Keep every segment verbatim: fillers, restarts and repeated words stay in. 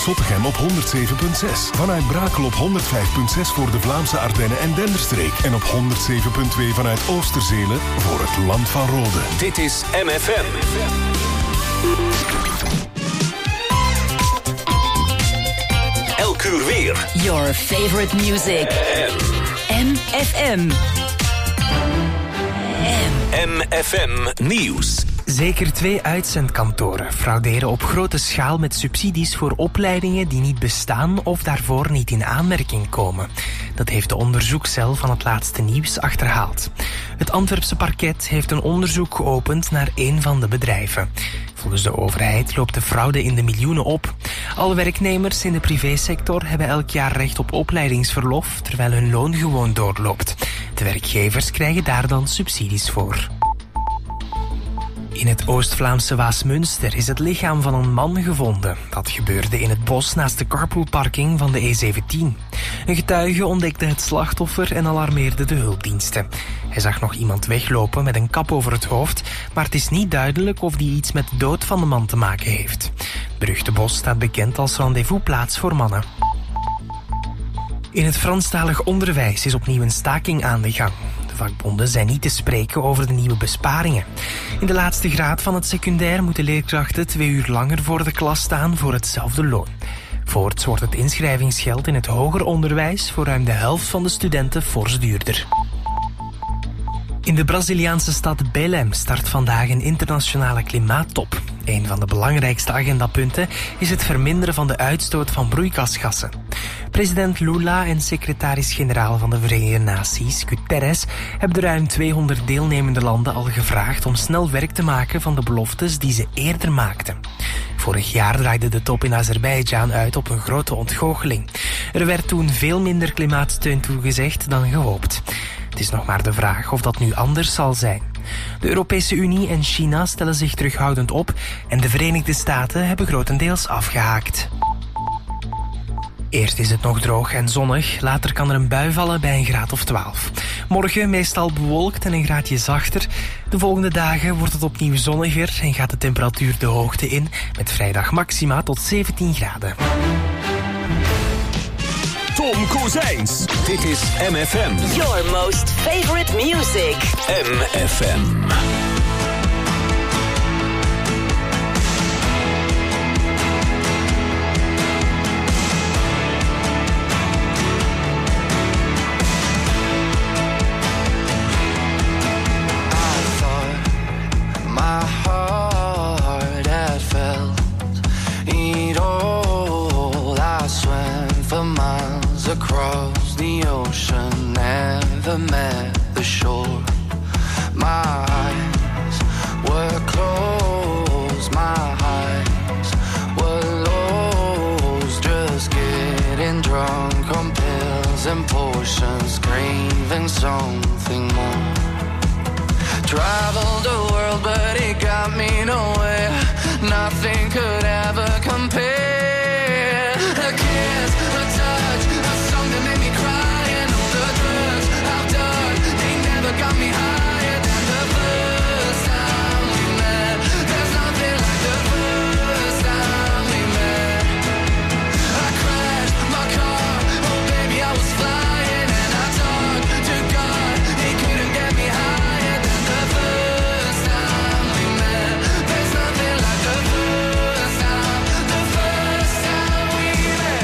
Zottegem op honderd zeven komma zes. Vanuit Brakel op honderd vijf komma zes voor de Vlaamse Ardennen en Denderstreek. En op honderd zeven komma twee vanuit Oosterzelen voor het Land van Rode. Dit is M F M. Elk uur weer. Your favorite music. M F M. M F M Nieuws. Zeker twee uitzendkantoren frauderen op grote schaal met subsidies voor opleidingen die niet bestaan of daarvoor niet in aanmerking komen. Dat heeft de onderzoekscel van het laatste nieuws achterhaald. Het Antwerpse parket heeft een onderzoek geopend naar één van de bedrijven. Volgens de overheid loopt de fraude in de miljoenen op. Alle werknemers in de privésector hebben elk jaar recht op opleidingsverlof, terwijl hun loon gewoon doorloopt. De werkgevers krijgen daar dan subsidies voor. In het Oost-Vlaamse Waasmunster is het lichaam van een man gevonden. Dat gebeurde in het bos naast de carpoolparking van de E zeventien. Een getuige ontdekte het slachtoffer en alarmeerde de hulpdiensten. Hij zag nog iemand weglopen met een kap over het hoofd, maar het is niet duidelijk of die iets met de dood van de man te maken heeft. Brugtebos staat bekend als rendezvousplaats voor mannen. In het Franstalig onderwijs is opnieuw een staking aan de gang. De vakbonden zijn niet te spreken over de nieuwe besparingen. In de laatste graad van het secundair moeten leerkrachten twee uur langer voor de klas staan voor hetzelfde loon. Voorts wordt het inschrijvingsgeld in het hoger onderwijs voor ruim de helft van de studenten fors duurder. In de Braziliaanse stad Belém start vandaag een internationale klimaattop. Een van de belangrijkste agendapunten is het verminderen van de uitstoot van broeikasgassen. President Lula en secretaris-generaal van de Verenigde Naties, Guterres, hebben de ruim tweehonderd deelnemende landen al gevraagd om snel werk te maken van de beloftes die ze eerder maakten. Vorig jaar draaide de top in Azerbeidzjan uit op een grote ontgoocheling. Er werd toen veel minder klimaatsteun toegezegd dan gehoopt. Het is nog maar de vraag of dat nu anders zal zijn. De Europese Unie en China stellen zich terughoudend op en de Verenigde Staten hebben grotendeels afgehaakt. Eerst is het nog droog en zonnig, later kan er een bui vallen bij een graad of twaalf. Morgen meestal bewolkt en een graadje zachter. De volgende dagen wordt het opnieuw zonniger en gaat de temperatuur de hoogte in, met vrijdag maxima tot zeventien graden. Tom Kozijns. Dit is M F M. Your most favorite music. M F M. Across the ocean, never met the shore. My eyes were closed, my eyes were closed. Just getting drunk on pills and potions, craving something more. Traveled the world, but it got me nowhere. Nothing could ever compare. A kiss, a touch, a song that made me cry, and all the drugs I've done, they never got me higher than the first time we met. There's nothing like the first time we met. I crashed my car, oh baby I was flying, and I talked to God, he couldn't get me higher than the first time we met. There's nothing like the first time, the first time we met.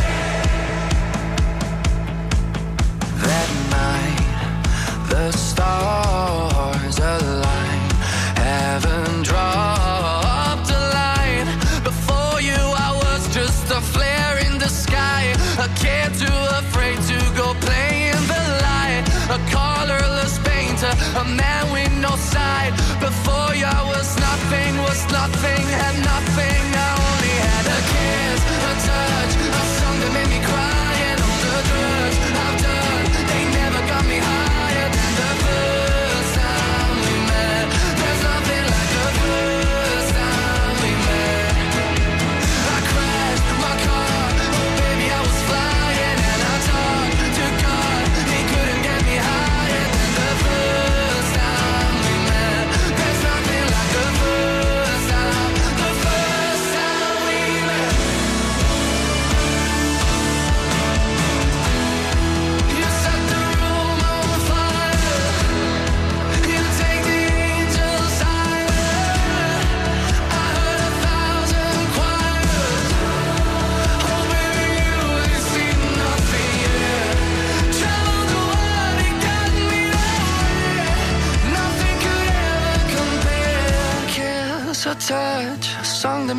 That night, the stars aligned, heaven dropped a line. Before you I was just a flare in the sky, a kid too afraid to go play in the light, a colorless painter, a man with no side. Before you I was nothing, was nothing, had nothing. I only had a kiss, a touch, a song that made me cry, and all the drugs I've done, they never got me higher than the first time we met. There's nothing like the first time we met. I crashed my car, oh baby I was flying, and I talked to God, he couldn't get me higher than the first time we met. There's nothing like the first time, the first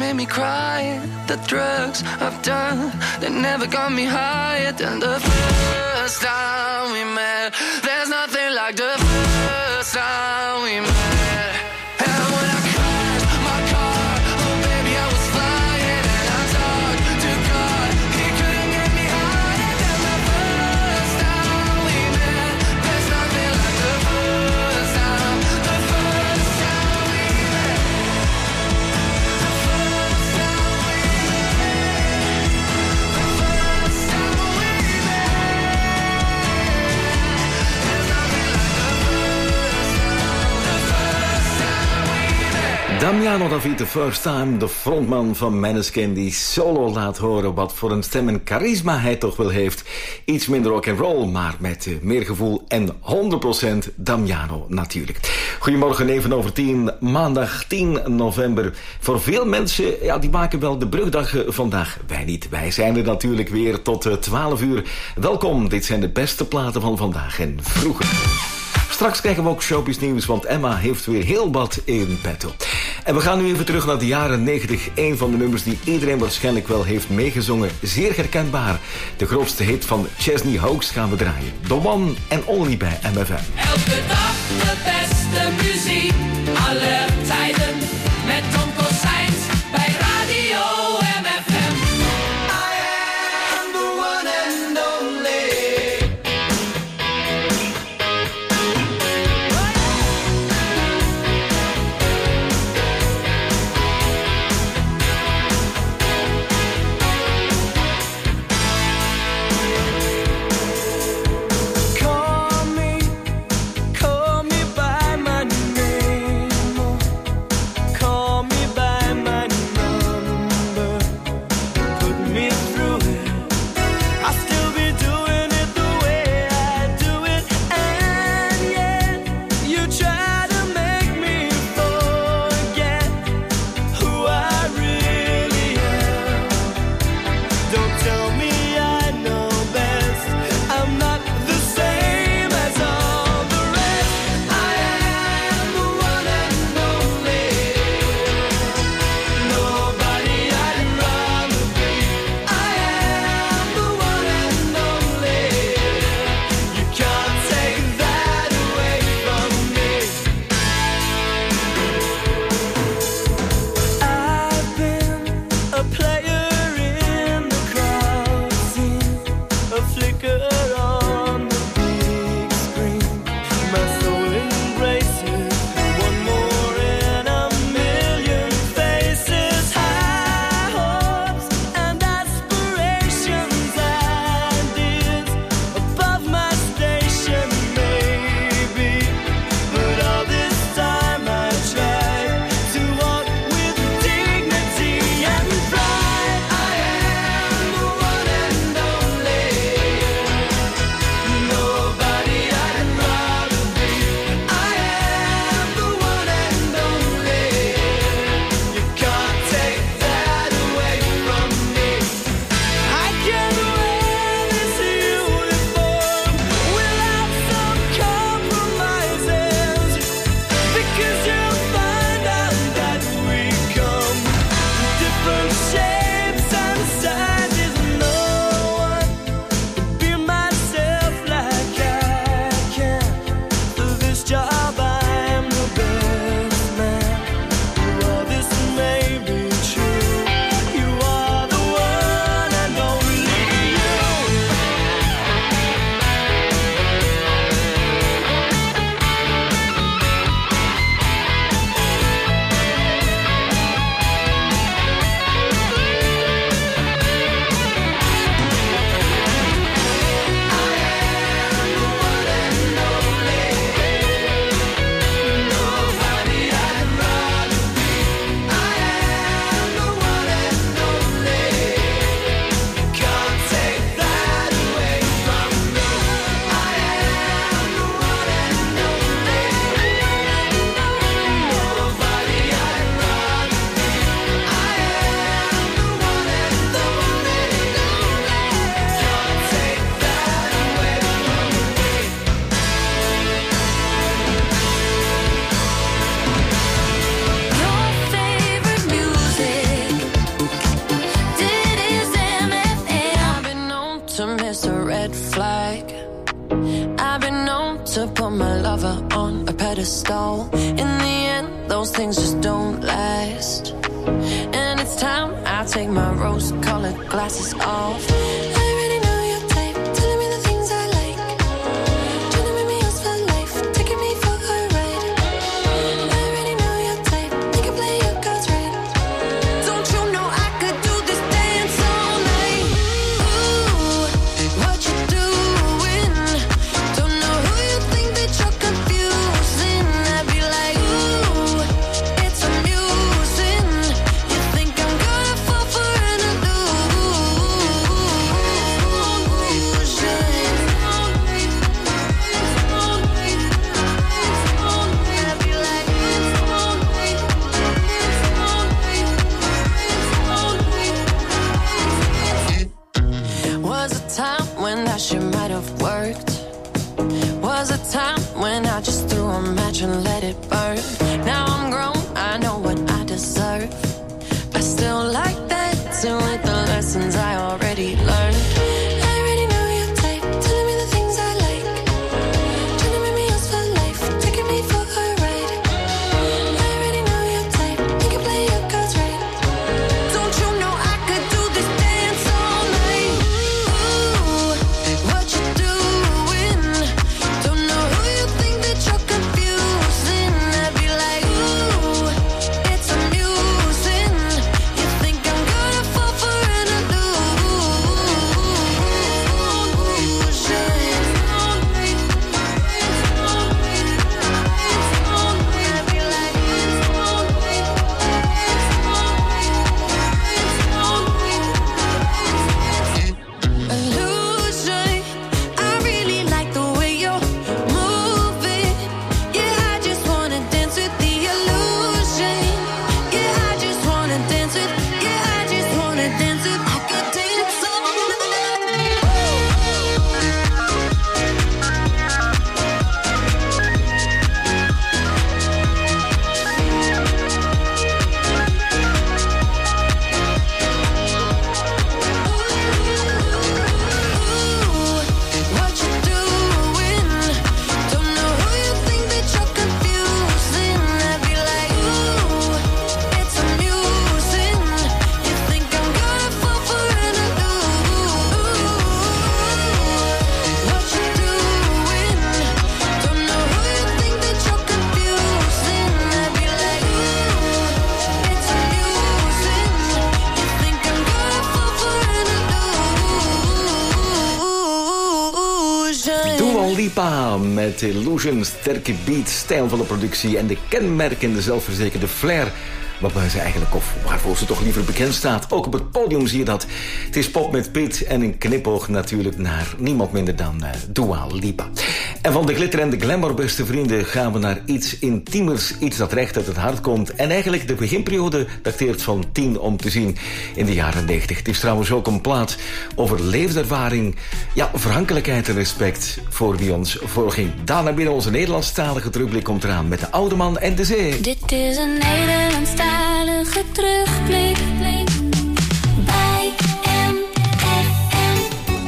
made me cry. The drugs I've done, they never got me higher than the first time we met. There's nothing like the first time we met. And when I crashed my car, oh baby, I was flying. And I talked to God, he couldn't get me higher than the first time we met. There's nothing like the first time, the first time we met. The first time we met. The first time we met. There's nothing like the first time, the first time we met. Damiano David, the first time, de frontman van Måneskin, die solo laat horen wat voor een stem en charisma hij toch wel heeft. Iets minder rock and roll, maar met uh, meer gevoel en honderd procent Damiano natuurlijk. Goedemorgen, even over tien, maandag tien november. Voor veel mensen, ja, die maken wel de brugdag uh, vandaag. Wij niet, wij zijn er natuurlijk weer tot uh, twaalf uur. Welkom, dit zijn de beste platen van vandaag en vroeger. Straks krijgen we ook showbiz nieuws, want Emma heeft weer heel wat in petto. En we gaan nu even terug naar de jaren negentig. Een van de nummers die iedereen waarschijnlijk wel heeft meegezongen. Zeer herkenbaar. De grootste hit van Chesney Hawkes gaan we draaien. The One and Only bij M F M. Elke dag de beste muziek, alle tijden, met Tom Cossijns bij Radio M F M. I am the one and only. Call me, call me by my name. Call me to put my lover on a pedestal. In the end, those things just don't last. And it's time I take my rose-colored glasses off. And let it burn. Now I'm grown, I know what I deserve. I still like that, so with the lessons I already learned. Met Illusion, sterke beat, stijlvolle productie en de kenmerkende zelfverzekerde flair waarbij ze eigenlijk, of waarvoor ze toch liever bekend staat. Ook op het podium zie je dat. Het is pop met Pit en een knipoog natuurlijk naar niemand minder dan uh, Dua Lipa. En van de glitter en de glamour, beste vrienden, gaan we naar iets intiemers, iets dat recht uit het hart komt. En eigenlijk de beginperiode dateert van tien om te zien in de jaren negentig. Het is trouwens ook een plaat over levenservaring, ja, verhankelijkheid en respect voor wie ons voorging. Daarna binnen onze Nederlandstalige terugblik komt eraan met de Oude Man en de Zee. Dit is een Nederlandstalige terugblik bij M F M.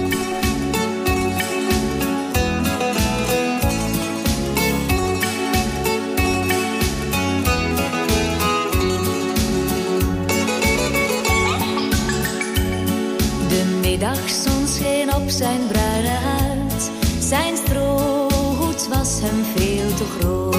De middagzon scheen op zijn bruine huid. Zijn strohoed was hem veel te groot.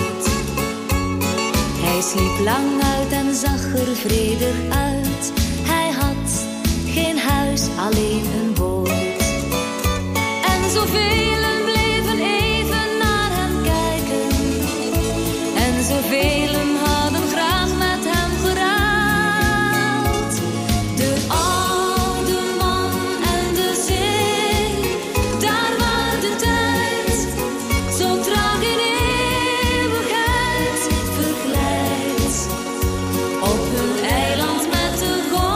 Hij sliep lang uit en zag er vredig uit. Hij had geen huis, alleen een boot. En zoveel bleven even naar hem kijken. En zoveel hadden graag met hem geraald. De oude man en de zee, daar waar de tijd zo traag in eeuwigheid verglijdt. Op hun eiland met de golven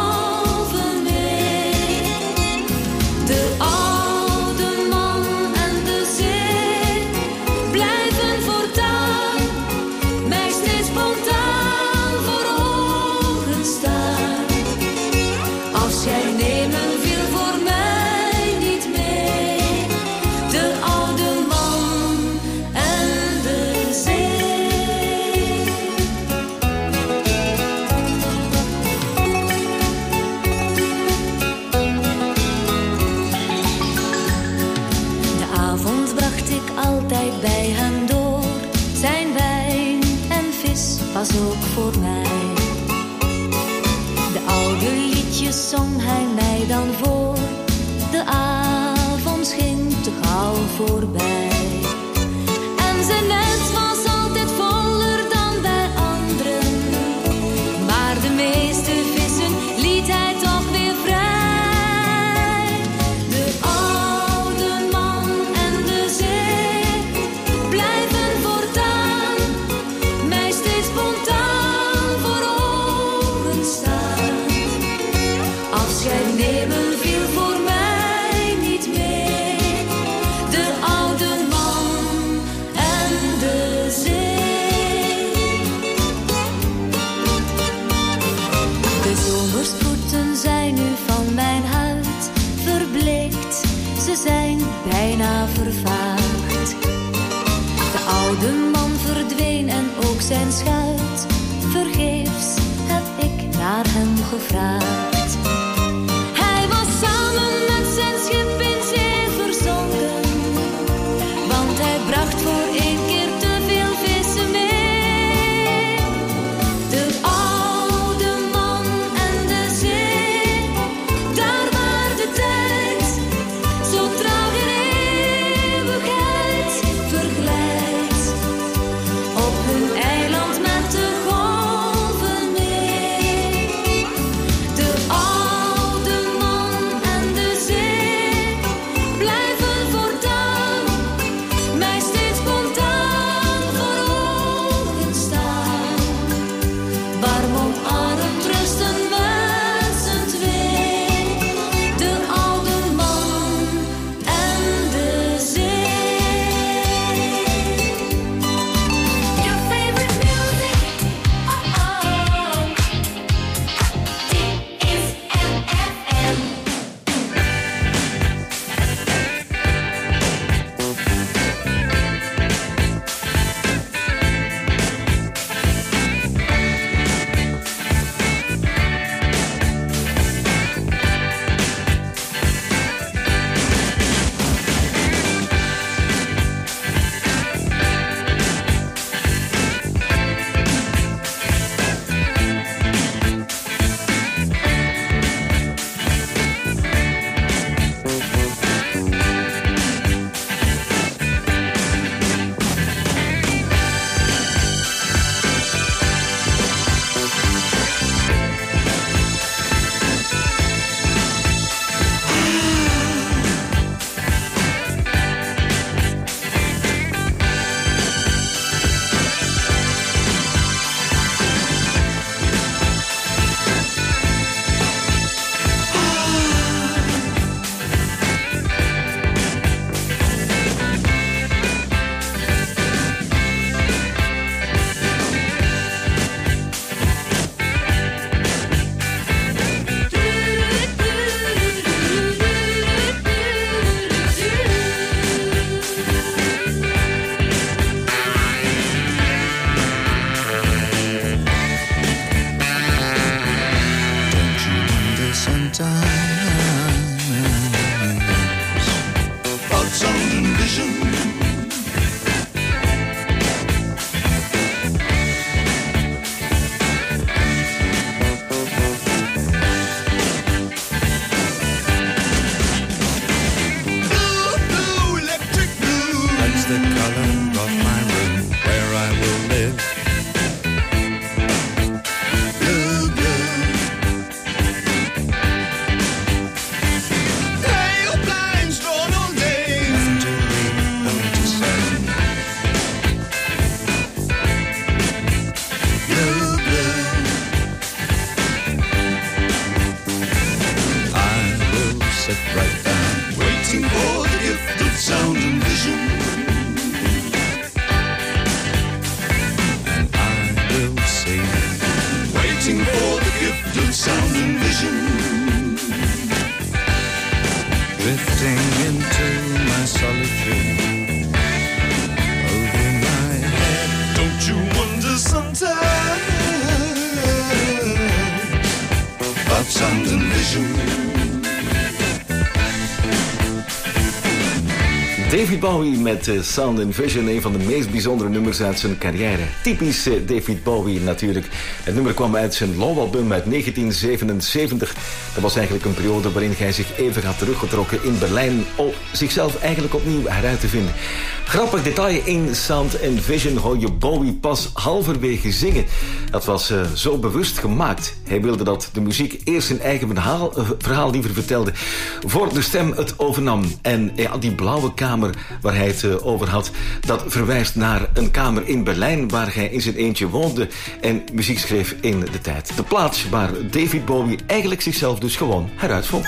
zong hij mij dan voor. De avond ging te gauw voorbij. En zijn net was altijd voller dan bij anderen. Maar de meeste vissen liet hij toch weer vrij. De oude man en de zee blijven voortaan mij steeds spontaan voor ogen staan. Afscheid nemen viel voor mij niet meer. De oude man en de zee. De zomersproeten zijn nu van mijn huid verbleekt. Ze zijn bijna vervaagd. De oude man verdween en ook zijn schuit. Vergeefs heb ik naar hem gevraagd. Hij was samen met zijn schip in zee verzonken, want hij bracht voor één keer te veel vissen mee. De oude man en de zee, daar waar de tijd zo traag in eeuwigheid verglijdt. Op hun eiland met de golven mee. De oude man en de zee blijven voortaan mij steeds spontaan voor ogen staan. Warm omarmd rusten met z'n twee. De oude man en de zee. Your favorite music, oh oh, dit is M F M. That's the color of my room where I will live. Blue, blue. Pale blinds drawn all day. Nothing to read, nothing to say. Blue, blue. I will sit right down, waiting for the gift of sound and vision. Waiting for the gift of sound and vision. Drifting into my solitude. Over my head. Don't you wonder sometimes about sound and vision? David Bowie met uh, Sound and Vision, een van de meest bijzondere nummers uit zijn carrière. Typisch uh, David Bowie natuurlijk. Het nummer kwam uit zijn Low-album uit negentien zevenenzeventig. Dat was eigenlijk een periode waarin hij zich even had teruggetrokken in Berlijn om zichzelf eigenlijk opnieuw heruit te vinden. Grappig detail, in Sound and Vision hoor je Bowie pas halverwege zingen. Dat was uh, zo bewust gemaakt. Hij wilde dat de muziek eerst zijn eigen verhaal, uh, verhaal liever vertelde, voor de stem het overnam. En ja, die blauwe kamer waar hij het uh, over had, dat verwijst naar een kamer in Berlijn waar hij in zijn eentje woonde en muziek schreef in de tijd. De plaats waar David Bowie eigenlijk zichzelf dus gewoon heruitvond.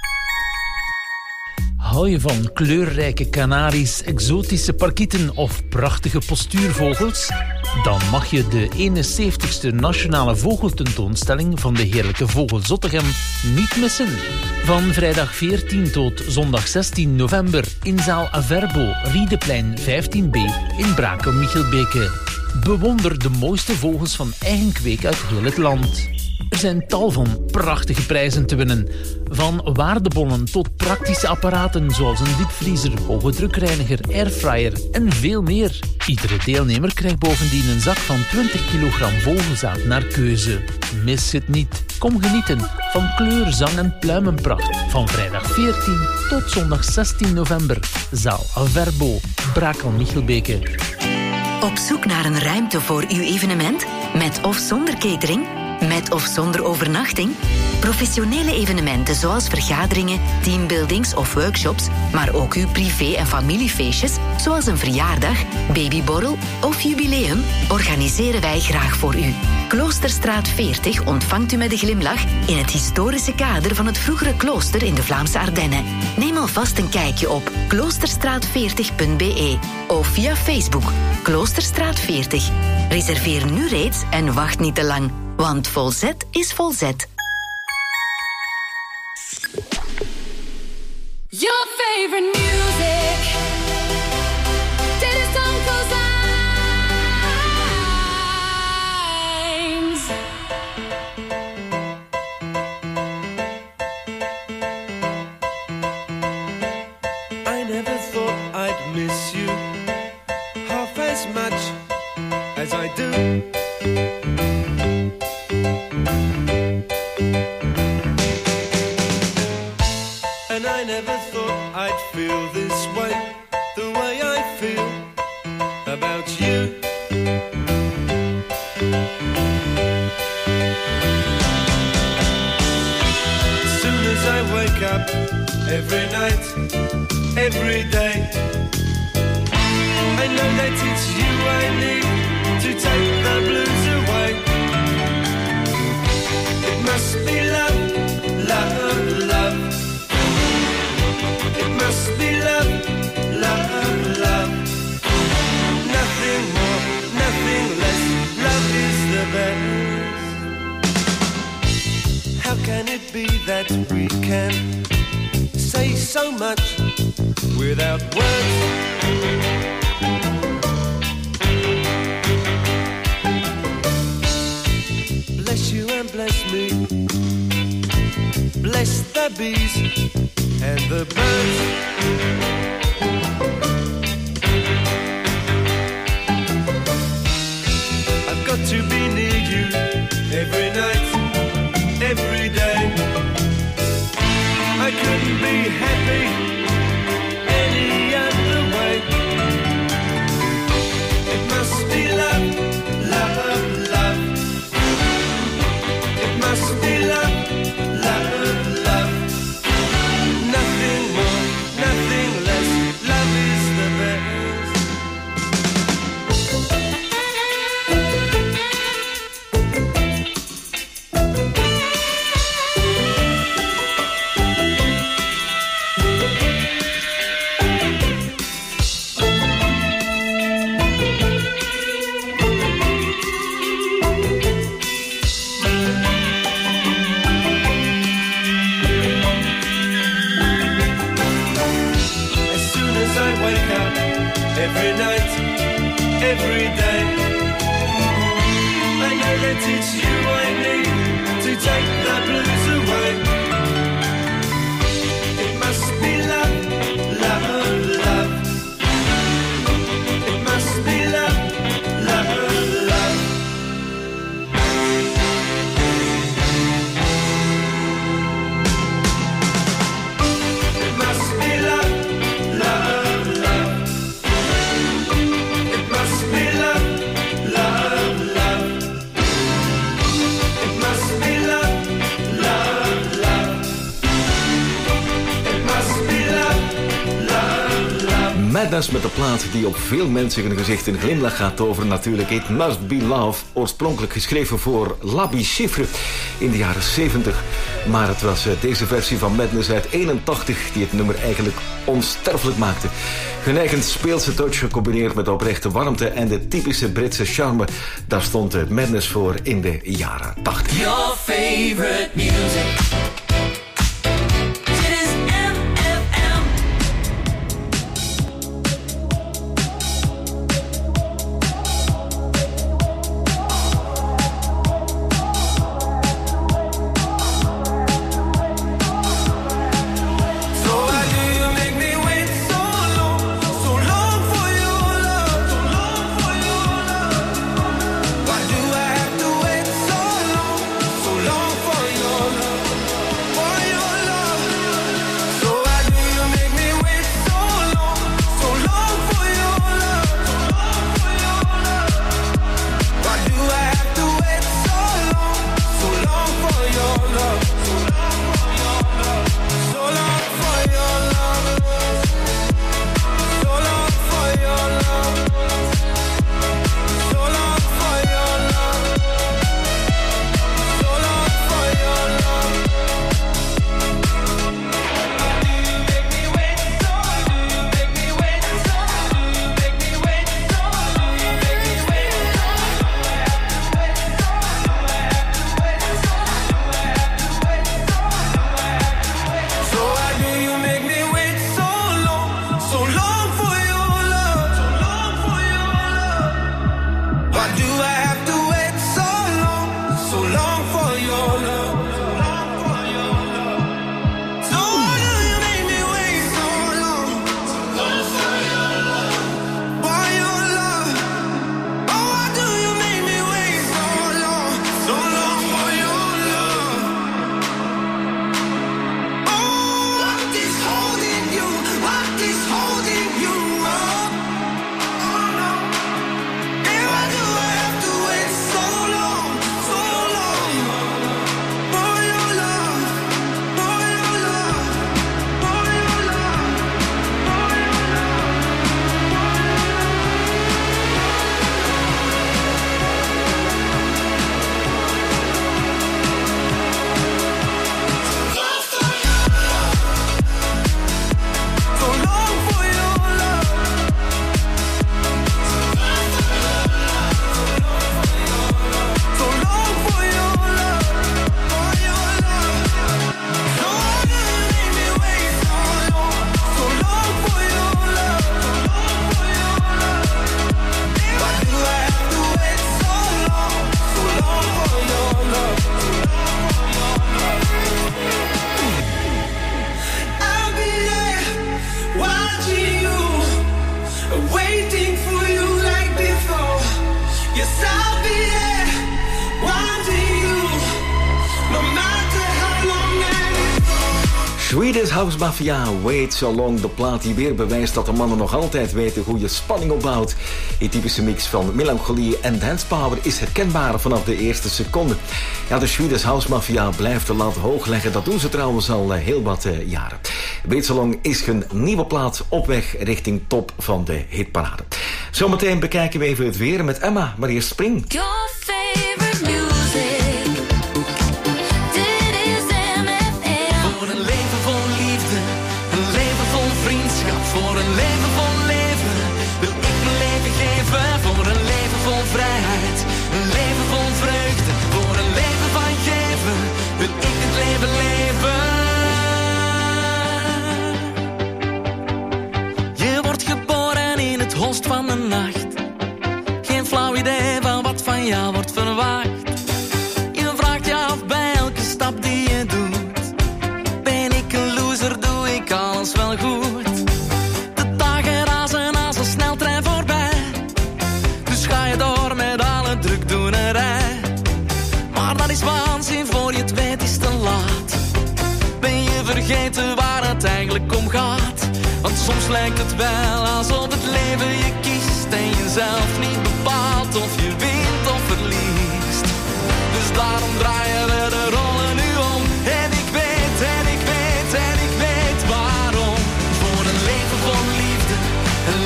Hou je van kleurrijke kanaries, exotische parkieten of prachtige postuurvogels? Dan mag je de eenenzeventigste Nationale Vogeltentoonstelling van de Heerlijke Vogel Zottegem niet missen. Van vrijdag veertien tot zondag zestien november in zaal Averbo, Riedeplein vijftien b in Brakel-Michelbeke. Bewonder de mooiste vogels van eigen kweek uit heel het land. Er zijn tal van prachtige prijzen te winnen. Van waardebonnen tot praktische apparaten zoals een diepvriezer, hoge drukreiniger, airfryer en veel meer. Iedere deelnemer krijgt bovendien een zak van twintig kilogram vogelzaad naar keuze. Mis het niet. Kom genieten van kleur, zang en pluimenpracht. Van vrijdag veertien tot zondag zestien november. Zaal Averbo, Brakel-Michelbeke. Op zoek naar een ruimte voor uw evenement? Met of zonder catering? Met of zonder overnachting? Professionele evenementen zoals vergaderingen, teambuildings of workshops, maar ook uw privé- en familiefeestjes, zoals een verjaardag, babyborrel of jubileum, organiseren wij graag voor u. Kloosterstraat veertig ontvangt u met een glimlach in het historische kader van het vroegere klooster in de Vlaamse Ardennen. Neem alvast een kijkje op kloosterstraat veertig punt b e of via Facebook Kloosterstraat veertig. Reserveer nu reeds en wacht niet te lang, want volzet is volzet. Your favorite music. Dennis Uncle's Lines. I never thought I'd miss you half as much as I do. And I never thought I'd feel this way, the way I feel about you. As soon as I wake up, every night, every day, I know that it's you I need to take the blues away. It must be love, love, love. It must be love, love, love. Nothing more, nothing less. Love is the best. How can it be that we can say so much without words? Bless you and bless me. Bless the bees and the birds. I've got to be near you every night, every day. I couldn't be happy any other way. It must be love, love, love. It must be love, love, love. Nothing more, nothing less. Love is the best. Every night, every day, I know that it's you I need to take the blues away. It must be love, love, love. Madness met de plaat die op veel mensen een gezicht een glimlach gaat toveren. Natuurlijk It Must Be Love. Oorspronkelijk geschreven voor Labi Schiffer in de jaren zeventig. Maar het was deze versie van Madness uit eenentachtig die het nummer eigenlijk onsterfelijk maakte. Geneigend speelse touch gecombineerd met oprechte warmte en de typische Britse charme. Daar stond Madness voor in de jaren tachtig. Your favorite music. Swedish House Mafia, Wait So Long. De plaat die weer bewijst dat de mannen nog altijd weten hoe je spanning opbouwt. Die typische mix van melancholie en dance power is herkenbaar vanaf de eerste seconde. Ja, de Swedish House Mafia blijft de lat hoog leggen. Dat doen ze trouwens al heel wat uh, jaren. Wait So Long is hun nieuwe plaat op weg richting top van de hitparade. Zometeen bekijken we even het weer met Emma, maar eerst Spring. Your favorite music. Voor een leven vol leven wil ik mijn leven geven. Voor een leven vol vrijheid, een leven vol vreugde. Voor een leven van geven wil ik het leven leven. Je wordt geboren in het holst van de nacht. Geen flauw idee van wat van jou wordt verwacht. Je vraagt je af bij elke stap die je doet. Ben ik een loser, doe ik alles wel goed. Waanzin, voor je het weet is te laat. Ben je vergeten waar het eigenlijk om gaat? Want soms lijkt het wel alsof het leven je kiest en je zelf niet bepaalt of je wint of verliest. Dus daarom draaien we de rollen nu om. En ik weet, en ik weet, en ik weet waarom. Voor een leven vol liefde, een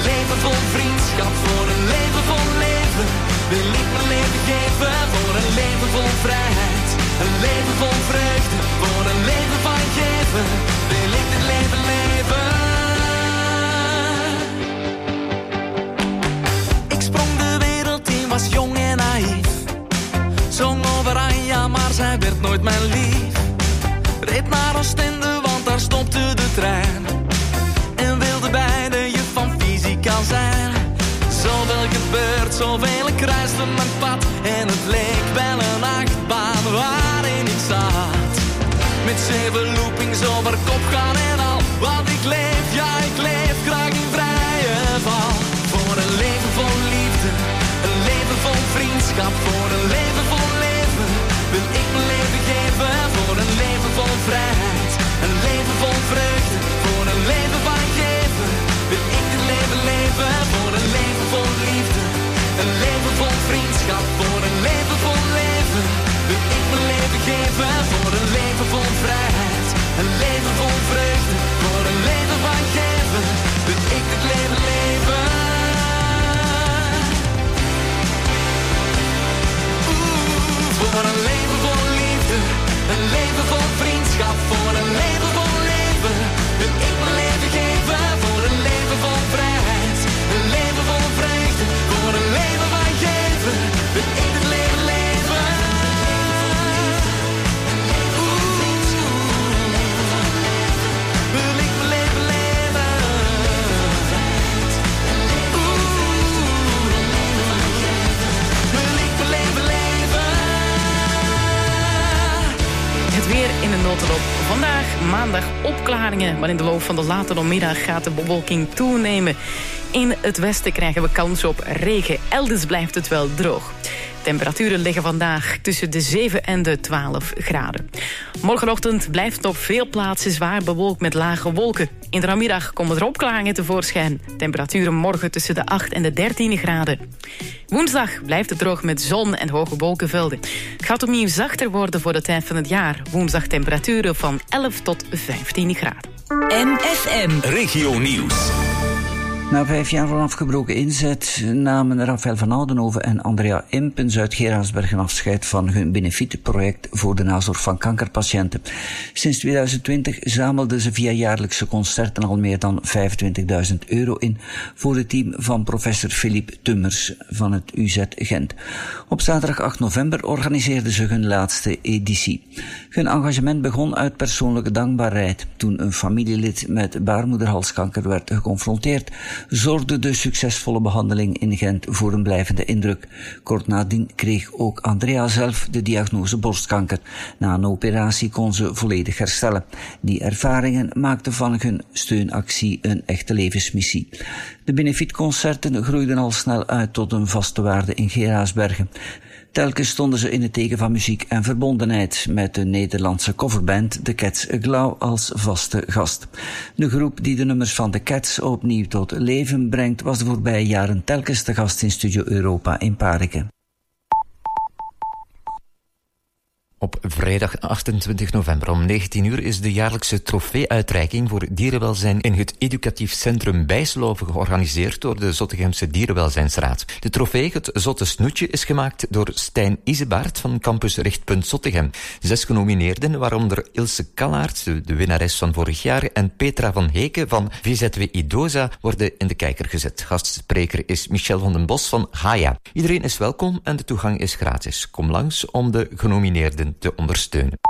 leven, wil ik het leven leven. Ik sprong de wereld in, was jong en naïef. Zong over Anja, maar zij werd nooit mijn lief. Reed naar Oostende, want daar stopte de trein. En wilde bij de juf van fysica zijn. Zoveel gebeurt, zoveel kruiste mijn pad. En het leek wel een achtbaan waarin ik zat. Met zeven loopings over kop gaan en al. Want ik leef, ja ik leef graag in vrije val. Voor een leven vol liefde, een leven vol vriendschap. Voor een leven vol leven, wil ik mijn leven geven. Voor een leven vol vrijheid, een leven vol vreugde. Voor een leven van geven, wil ik het leven leven. Voor een leven vol liefde, een leven vol vriendschap. Voor een leven vol leven, wil ik mijn leven geven. Voor een leven vol vrijheid, een leven vol vreugde. Voor een leven van geven, wil ik het leven leven. Oeh, voor een leven vol liefde, een leven vol vriendschap. Voor een leven vol leven, wil ik mijn leven geven. Voor een leven vol vrijheid, een leven vol vreugde. Voor een leven van geven, wil ik het leven leven. Oeh, wil ik mijn leven leven. Oeh, wil ik mijn leven leven. Het weer in de notendop. Vandaag maandag opklaringen, maar in de loop van de late namiddag gaat de bewolking toenemen. In het westen krijgen we kans op regen. Elders blijft het wel droog. Temperaturen liggen vandaag tussen de zeven en de twaalf graden. Morgenochtend blijft het op veel plaatsen zwaar bewolkt met lage wolken. In de namiddag komen er opklaringen tevoorschijn. Temperaturen morgen tussen de acht en de dertien graden. Woensdag blijft het droog met zon en hoge wolkenvelden. Het gaat opnieuw zachter worden voor de tijd van het jaar. Woensdag temperaturen van elf tot vijftien graden. M F M Regio Nieuws. Na vijf jaar van afgebroken inzet namen Rafael van Oudenhoven en Andrea Impens uit Geraardsbergen afscheid van hun benefietproject voor de nazorg van kankerpatiënten. Sinds tweeduizend twintig zamelden ze via jaarlijkse concerten al meer dan vijfentwintigduizend euro in voor het team van professor Philippe Tummers van het U Z Gent. Op zaterdag acht november organiseerden ze hun laatste editie. Hun engagement begon uit persoonlijke dankbaarheid. Toen een familielid met baarmoederhalskanker werd geconfronteerd, zorgde de succesvolle behandeling in Gent voor een blijvende indruk. Kort nadien kreeg ook Andrea zelf de diagnose borstkanker. Na een operatie kon ze volledig herstellen. Die ervaringen maakten van hun steunactie een echte levensmissie. De benefietconcerten groeiden al snel uit tot een vaste waarde in Geraardsbergen. Telkens stonden ze in het teken van muziek en verbondenheid, met de Nederlandse coverband The Cats Glauw als vaste gast. De groep die de nummers van The Cats opnieuw tot leven brengt, was de voorbije jaren telkens te gast in Studio Europa in Pariken. Op vrijdag achtentwintig november om negentien uur is de jaarlijkse trofee-uitreiking voor dierenwelzijn in het educatief centrum Bijsloven georganiseerd door de Zottegemse Dierenwelzijnsraad. De trofee, het Zotte Snoetje, is gemaakt door Stijn Isebaert van campus Richtpunt Zottegem. Zes genomineerden, waaronder Ilse Kallaert, de, de winnares van vorig jaar, en Petra van Heken van V Z W Idosa, worden in de kijker gezet. Gastspreker is Michel van den Bos van Haya. Iedereen is welkom en de toegang is gratis. Kom langs om de genomineerden te ondersteunen.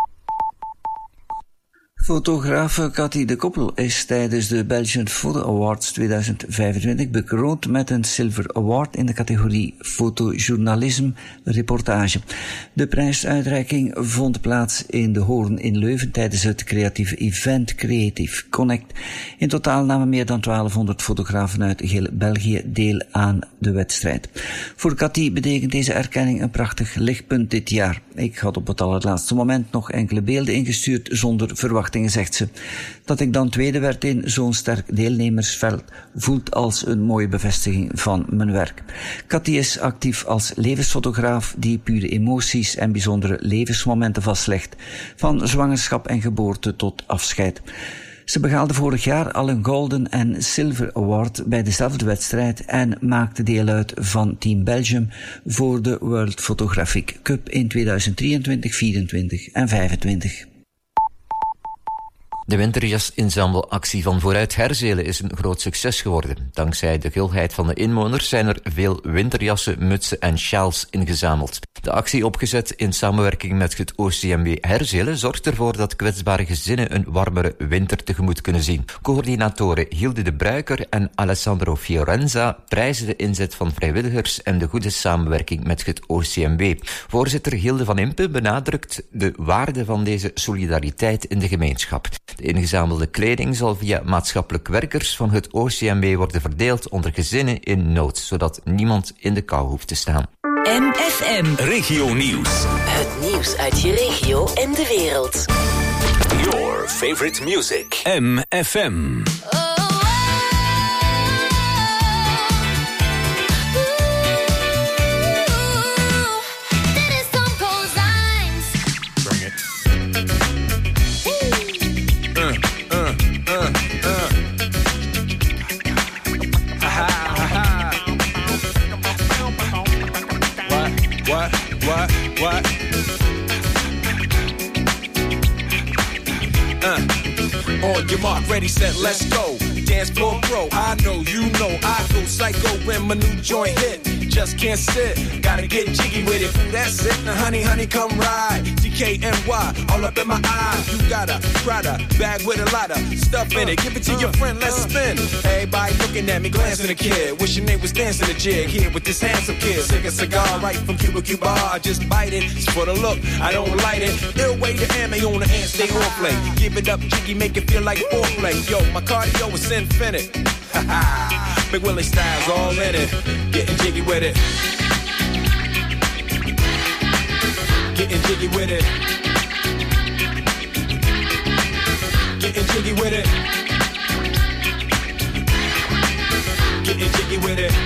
Fotografe Cathy de Koppel is tijdens de Belgian Photo Awards tweeduizend vijfentwintig bekroond met een Silver Award in de categorie Fotojournalisme Reportage. De prijsuitreiking vond plaats in de Hoorn in Leuven tijdens het creatieve event Creative Connect. In totaal namen meer dan twaalfhonderd fotografen uit heel België deel aan de wedstrijd. Voor Cathy betekent deze erkenning een prachtig lichtpunt dit jaar. Ik had op het allerlaatste moment nog enkele beelden ingestuurd zonder verwachting, zegt ze. Dat ik dan tweede werd in zo'n sterk deelnemersveld voelt als een mooie bevestiging van mijn werk. Cathy is actief als levensfotograaf die pure emoties en bijzondere levensmomenten vastlegt, van zwangerschap en geboorte tot afscheid. Ze behaalde vorig jaar al een Golden en Silver Award bij dezelfde wedstrijd en maakte deel uit van Team Belgium voor de World Photographic Cup in tweeduizend drieëntwintig, vierentwintig en vijfentwintig. De winterjas-inzamelactie van Vooruit Herzelen is een groot succes geworden. Dankzij de gulheid van de inwoners zijn er veel winterjassen, mutsen en sjaals ingezameld. De actie, opgezet in samenwerking met het O C M W Herzelen, zorgt ervoor dat kwetsbare gezinnen een warmere winter tegemoet kunnen zien. Coördinatoren Hilde de Bruiker en Alessandro Fiorenza prijzen de inzet van vrijwilligers en de goede samenwerking met het O C M W. Voorzitter Hilde van Impe benadrukt de waarde van deze solidariteit in de gemeenschap. De ingezamelde kleding zal via maatschappelijk werkers van het O C M W worden verdeeld onder gezinnen in nood, zodat niemand in de kou hoeft te staan. M F M Regio Nieuws. Het nieuws uit je regio en de wereld. Your favorite music. M F M. What? What? Uh. On your mark, ready, set, let's go. Dance floor pro, I know, you know, I go psycho when my new joint hit. Just can't sit, gotta get jiggy with it. Ooh, that's it, now honey, honey, come ride. D K N Y, all up in my eye. You got a Prada bag with a lot of stuff in it. Give it to your friend, let's spin. Everybody looking at me, glancing a kid. Wishing they was dancing a jig here with this handsome kid. Sick a cigar right from Cuba Cuba. I just bite it, it's for the look, I don't light it. Ill way to ammo on the hand, stay on play. Give it up, jiggy, make it feel like foreplay. Yo, my cardio is infinite. Ha ha, Big Willie style's all in it. Getting jiggy with it. Getting jiggy with it. Getting jiggy with it. Getting jiggy with it.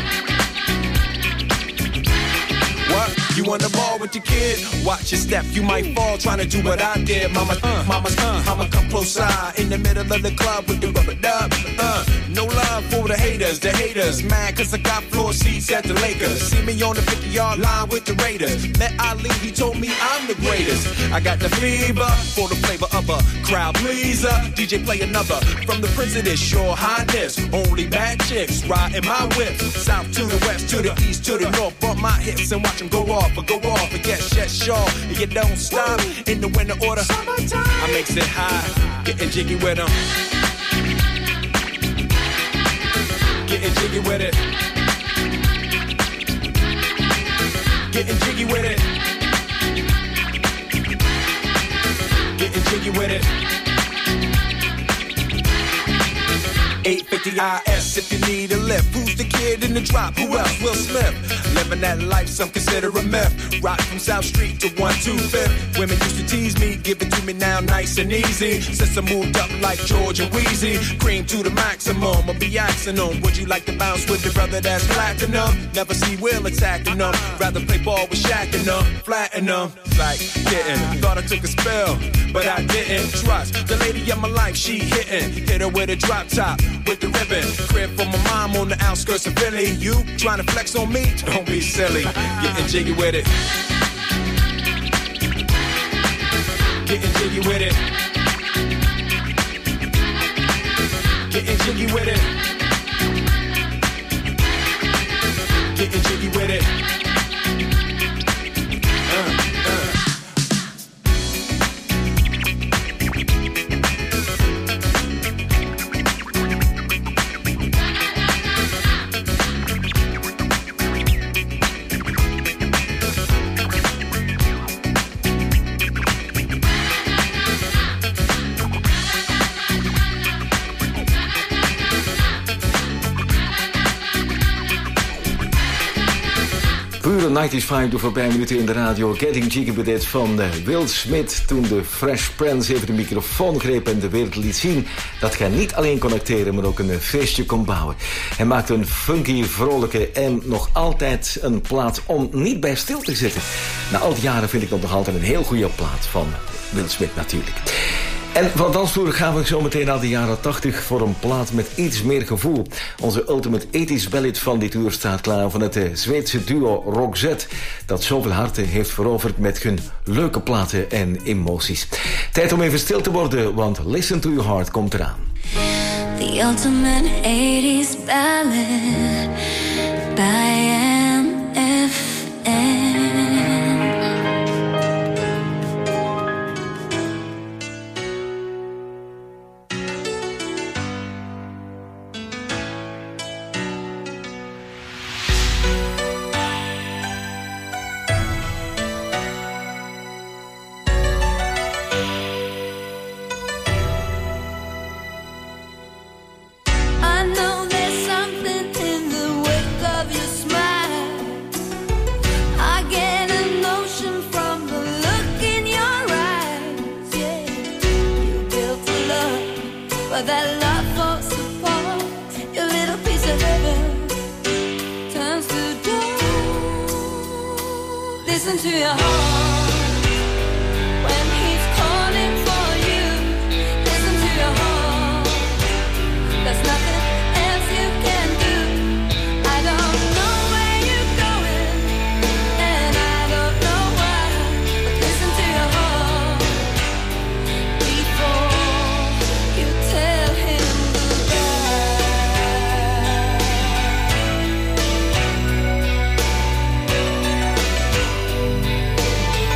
What? You on the ball with your kid? Watch your step, you might fall trying to do what I did. Mama, uh, mama's, uh, I'ma come close side in the middle of the club with the rubber dub. Uh, no love for the haters, the haters. Mad cause I got floor seats at the Lakers. See me on the fifty-yard line with the Raiders. Met Ali, he told me I'm the greatest. I got the fever for the flavor of a crowd pleaser. D J play another from the Prince of this Your Highness. Only bad chicks riding my whip. South to the west, to the east, to the north. Bump my hips and watch them go off. But go off and get shut sure. And you don't stop in the winter order. Summertime. I makes it high, getting jiggy with them. Getting jiggy with it. Getting jiggy with it. Getting jiggy with it. eight fifty I S if you need a lift. Who's the kid in the drop? Who else? Will Smith. Living that life, some consider a myth. Rock from South Street to one two fifth. Women used to tease me, give it to me now nice and easy. Since I moved up like George and Wheezy, cream to the maximum. I'll be asking them, would you like to bounce with the brother that's platinum? Never see Will attacking them. Rather play ball with Shaq and them, flatten them. Like, didn't. Thought I took a spell, but I didn't. Trust the lady of my life, she hitting. Hit her with a drop top. With the ribbon, crib for my mom on the outskirts of Philly. You trying to flex on me? Don't be silly. Getting jiggy with it. Getting jiggy with it. Getting jiggy with it. Getting jiggy with it. Uh, uh. Pure nineties vibe door voorbij minuten in de radio. Getting Jiggy with it van uh, Will Smith. Toen de Fresh Prince even de microfoon greep en de wereld liet zien dat hij niet alleen kon acteren, maar ook een feestje kon bouwen. Hij maakte een funky, vrolijke en nog altijd een plaat om niet bij stil te zitten. Na al die jaren vind ik dat nog altijd een heel goede plaat van Will Smith natuurlijk. En van de dansvloer gaan we zo meteen naar de jaren tachtig voor een plaat met iets meer gevoel. Onze ultimate eighties ballad van dit uur staat klaar van het Zweedse duo Roxette, dat zoveel harten heeft veroverd met hun leuke platen en emoties. Tijd om even stil te worden, want Listen to Your Heart komt eraan. The ultimate eighties ballad by M F N. To your heart when he's calling for you. Listen to your heart. There's nothing else you can do. I don't know where you're going, and I don't know why. But listen to your heart before you tell him goodbye.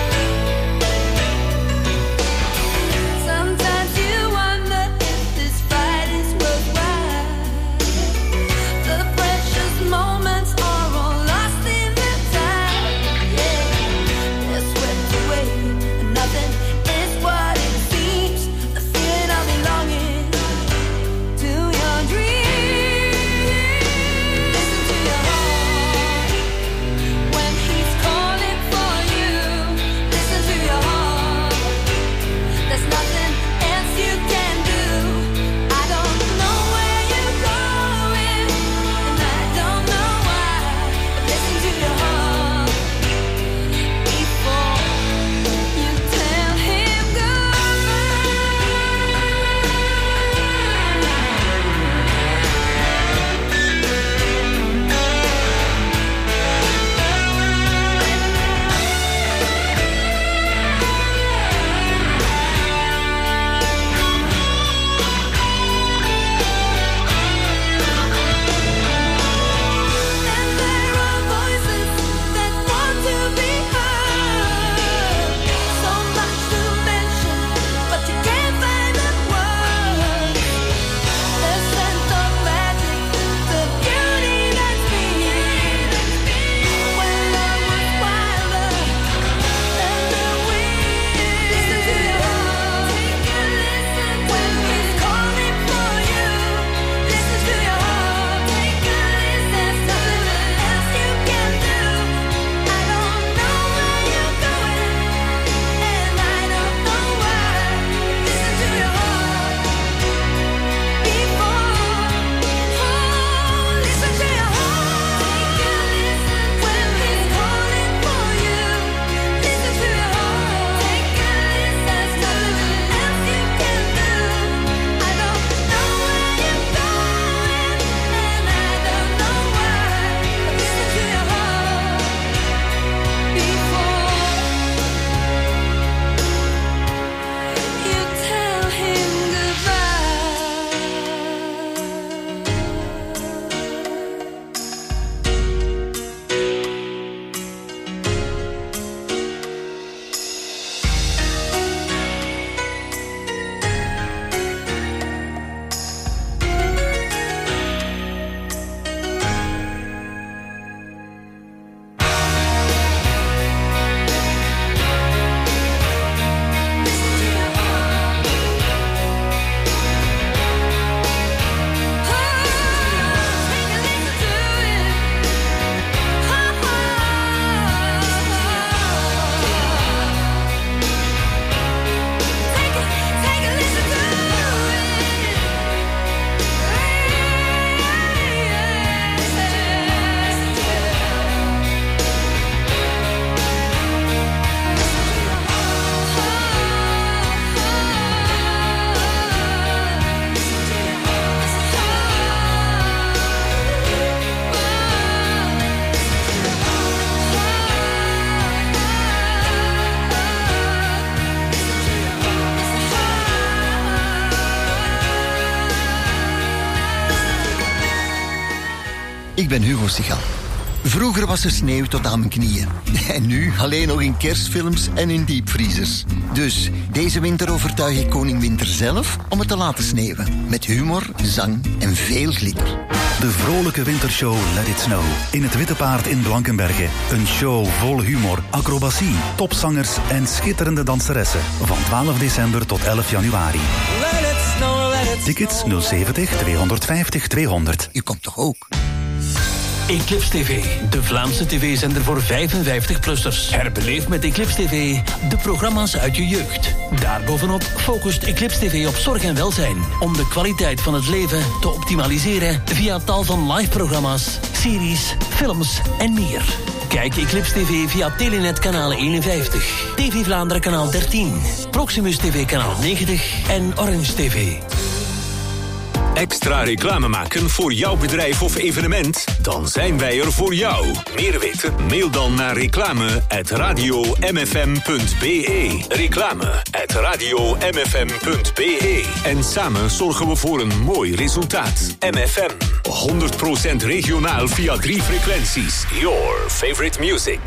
ik ben Hugo Sigal. Vroeger was er sneeuw tot aan mijn knieën. En nu alleen nog in kerstfilms en in diepvriezers. Dus deze winter overtuig ik koning Winter zelf om het te laten sneeuwen. Met humor, zang en veel glitter. De vrolijke wintershow Let It Snow. In het Witte Paard in Blankenberge. Een show vol humor, acrobatie, topzangers en schitterende danseressen. Van twaalf december tot elf januari. Let it snow, let it Tickets nul zeventig tweehonderdvijftig tweehonderd. U komt toch ook? Eclipse T V, de Vlaamse tv-zender voor vijfenvijftig-plussers. Herbeleef met Eclipse T V de programma's uit je jeugd. Daarbovenop focust Eclipse T V op zorg en welzijn, om de kwaliteit van het leven te optimaliseren via tal van live-programma's, series, films en meer. Kijk Eclipse T V via Telenet kanaal eenenvijftig, T V Vlaanderen kanaal dertien, Proximus T V kanaal negentig en Orange T V. Extra reclame maken voor jouw bedrijf of evenement? Dan zijn wij er voor jou. Meer weten? Mail dan naar reclame at radio m f m punt b e. Reclame at radio m f m punt b e. En samen zorgen we voor een mooi resultaat. M F M, honderd procent regionaal via drie frequenties. Your favorite music.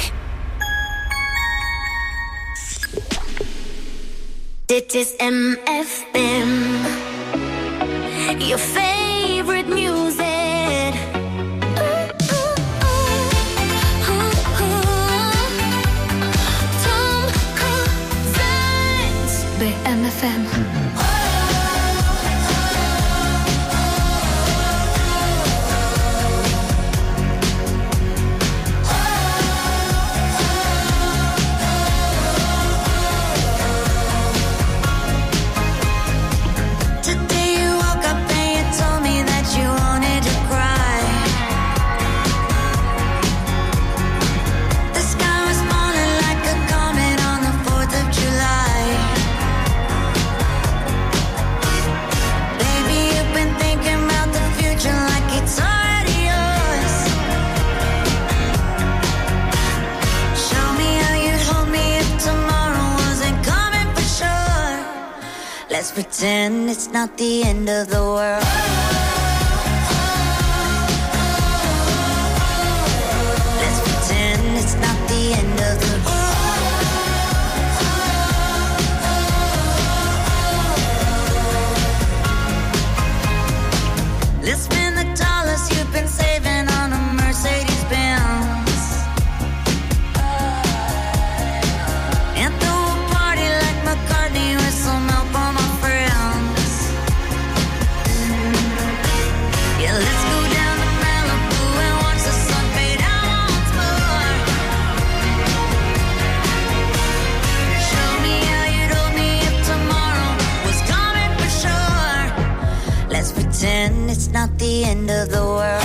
Dit is M F M. Your favorite music. Ooh, ooh, ooh, ooh, ooh. Tom Cruise bij M F M. Let's pretend it's not the end of the world. Let's pretend it's not the end of the world. Let's spend the dollars you've been saving on a Mercedes Benz. And throw a party like McCartney with some help on my friends. Yeah, let's go down to Malibu and watch the sun fade out once more. Show me how you'd hold me if tomorrow was coming for sure. Let's pretend it's not the end of the world.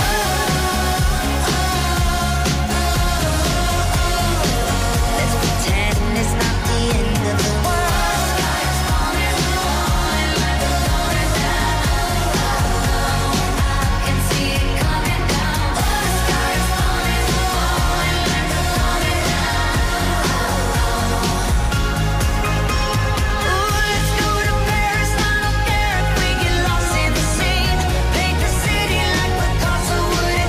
Let's pretend it's not the end of the world. The sky is falling, falling like a falling down. I can see it coming down. The sky is falling, falling like a falling down. Ooh, let's go to Paris. I don't care if we get lost in the scene. Paint the city like Picasso would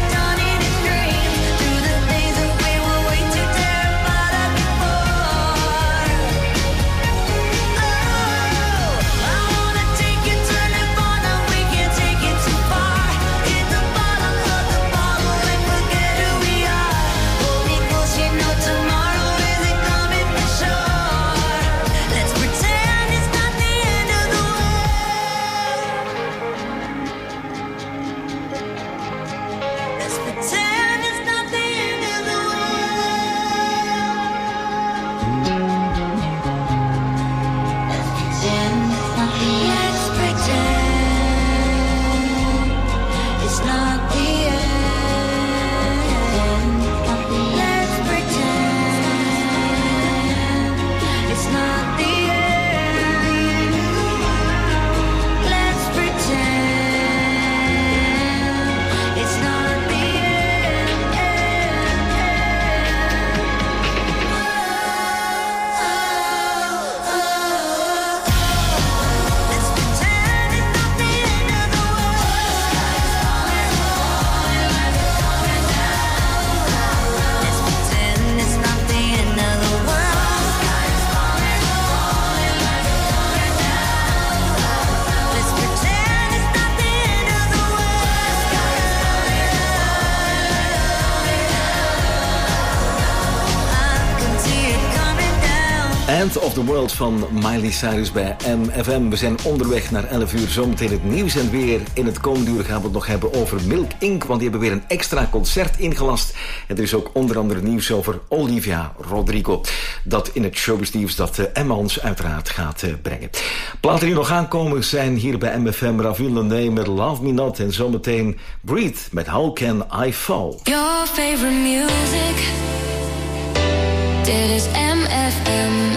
End of the World van Miley Cyrus bij M F M. We zijn onderweg naar elf uur. Zometeen het nieuws en weer. In het komende uur gaan we het nog hebben over Milk Incorporated. Want die hebben weer een extra concert ingelast. En er is ook onder andere nieuws over Olivia Rodrigo. Dat in het showbiz nieuws dat Emma ons uiteraard gaat uh, brengen. Platen die nog aankomen zijn hier bij M F M. Ravine Lené met Love Me Not. En zometeen Breathe met How Can I Fall. Your favorite music. Dit is M F M.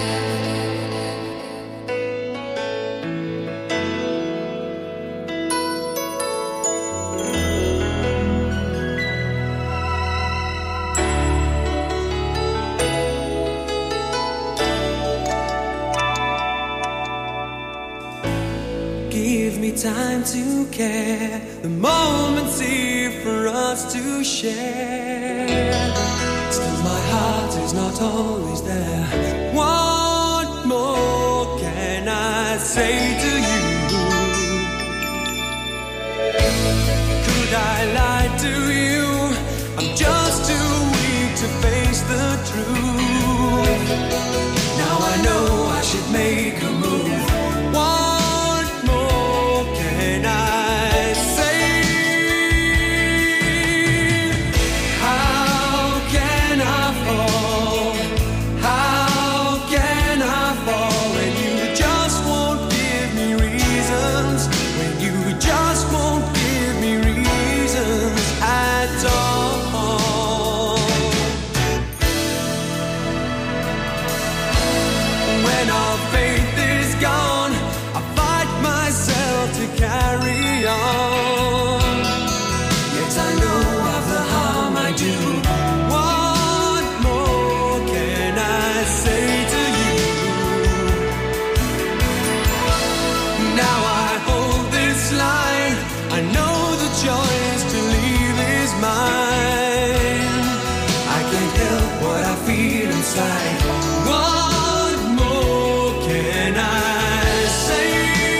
Give me time to care. The moment's here for us to share. Still my heart is not always there. What more can I say to you? Could I lie to you? I'm just too weak to face the truth. Now I know I should make a move. What more can I say? How can I fall? How can I fall when you just won't give me reasons? When you just won't give me reasons at all. When our faith is gone, I fight myself to carry on. Yet I know of the harm I do. What more can I say to you? Now I hold this line. I know the choice to leave is mine. I can't help what I feel inside. What more can I say?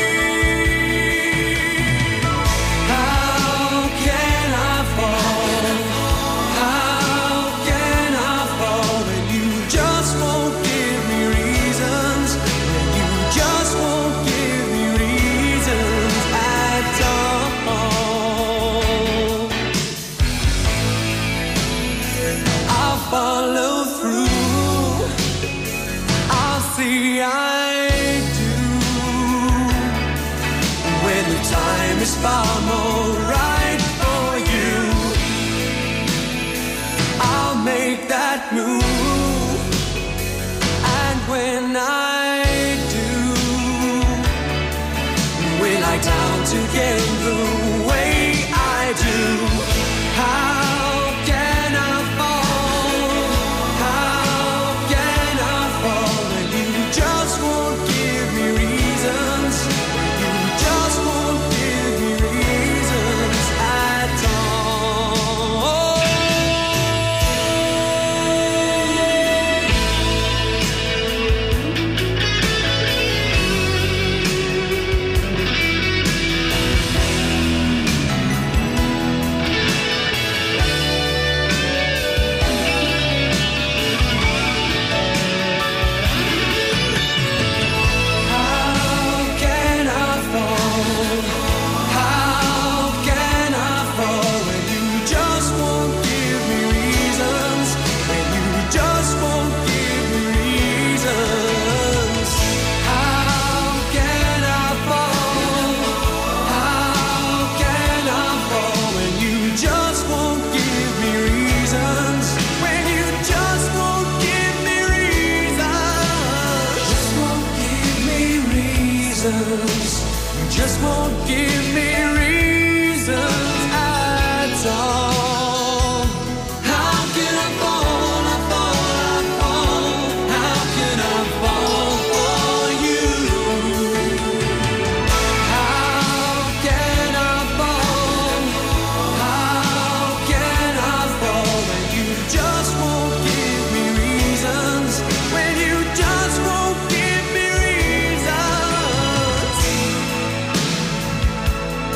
How can I fall? How can I fall when you just won't give me reasons? When you just won't give me reasons at all. I'll follow through. I'll see I do. When the time is far more right for you, I'll make that move. And when I do, will I down to get the way I do? How can I fall? How can I fall when you just won't give me reasons? When you just won't give me reasons at all. How can I fall? How can I fall when you just won't give me reasons? When you just won't give me reasons? How can I fall? How can I fall when you just won't give me reasons? When you just won't give me reasons? Just won't give me reasons. You just won't give me reasons at all. How can I fall? I fall, I fall. How can I fall for you? How can I fall? How can I fall when you just won't give me reasons? When you just won't give me reasons?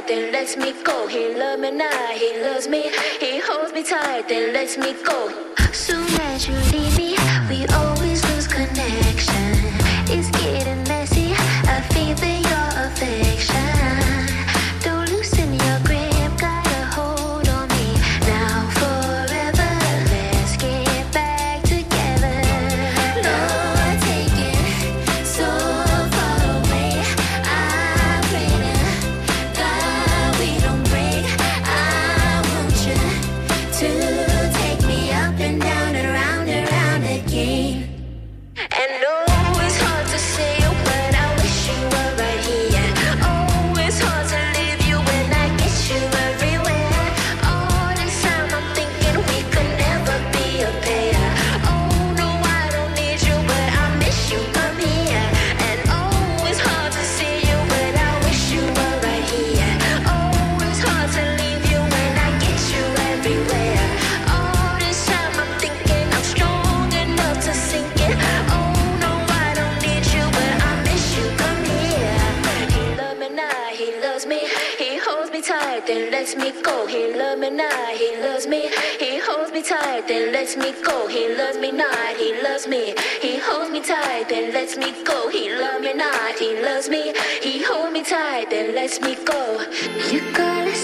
tight, then lets me go. He loves me now, he loves me. He holds me tight, then lets me go. Soon as you leave me, we always lose connection. It's getting messy, I feel that your affection. Don't loosen your grip, got a hold on me. Now forever, let's get back together. Lord, take it so far away. I pray to God we don't break. I want you to take me up and down and round and round again. And no, it's hard to say, but I wish you were right here. Oh, it's hard to leave you when I get you everywhere. All this time I'm thinking we could never be a pair. Oh, no, I don't need you, but I miss you, come here. And oh, it's hard to see you, but I wish you were right here. Oh, it's hard to leave you when I get you everywhere. All this time I'm thinking I'm strong enough to sink it. Oh, no, I don't need you, but I miss you, come here. He loves me now, he loves me. He holds me tight, then lets me go. He loves me now, he loves me. He holds me tight, then lets me go. He loves me not, he loves me. He holds me tight, then lets me go. He loves me not, he loves me. He holds me tight, then lets me go. You gotta